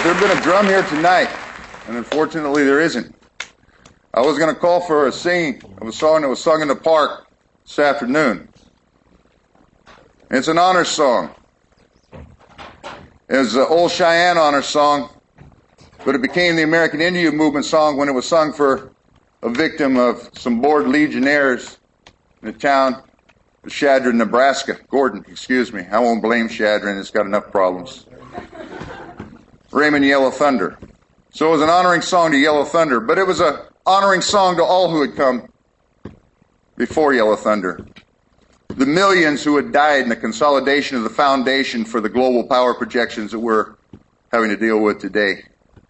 there had been a drum here tonight, and unfortunately there isn't. I was going to call for a singing of a song that was sung in the park this afternoon. It's an honor song. It was an old Cheyenne honor song, but it became the American Indian Movement song when it was sung for a victim of some bored legionnaires in the town of Chadron, Nebraska. Gordon, excuse me. I won't blame Chadron. It's got enough problems. Raymond Yellow Thunder. So it was an honoring song to Yellow Thunder, but it was an honoring song to all who had come before Yellow Thunder. The millions who had died in the consolidation of the foundation for the global power projections that we're having to deal with today.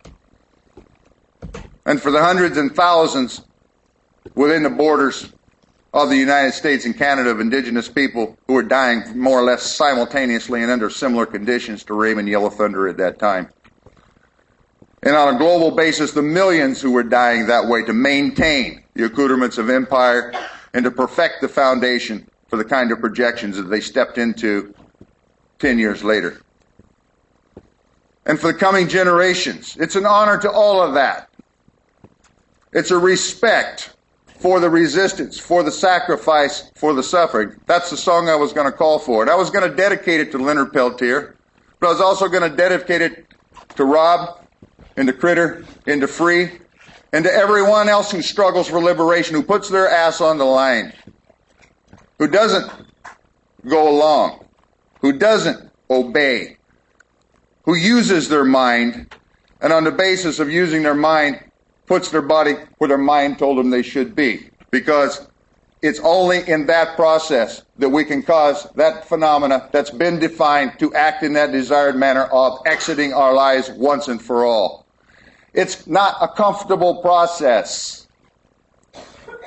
And for the hundreds and thousands within the borders of the United States and Canada of indigenous people who were dying more or less simultaneously and under similar conditions to Raymond Yellow Thunder at that time. And on a global basis, the millions who were dying that way to maintain the accoutrements of empire and to perfect the foundation for the kind of projections that they stepped into 10 years later. And for the coming generations, it's an honor to all of that. It's a respect for the resistance, for the sacrifice, for the suffering. That's the song I was going to call for. And I was going to dedicate it to Leonard Peltier, but I was also going to dedicate it to Rob and to Critter and to Free and to everyone else who struggles for liberation, who puts their ass on the line, who doesn't go along, who doesn't obey, who uses their mind, and on the basis of using their mind, puts their body where their mind told them they should be. Because it's only in that process that we can cause that phenomena that's been defined to act in that desired manner of exiting our lives once and for all. It's not a comfortable process.